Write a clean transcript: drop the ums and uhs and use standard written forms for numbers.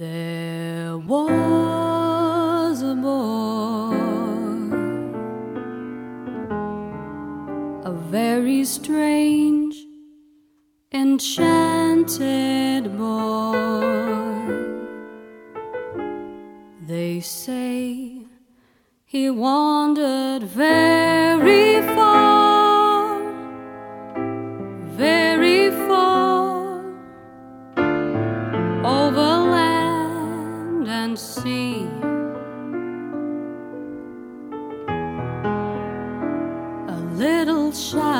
There was a boy, a very strange, enchanted boy. They say he wandered very far, very far, over land and sea. A little shy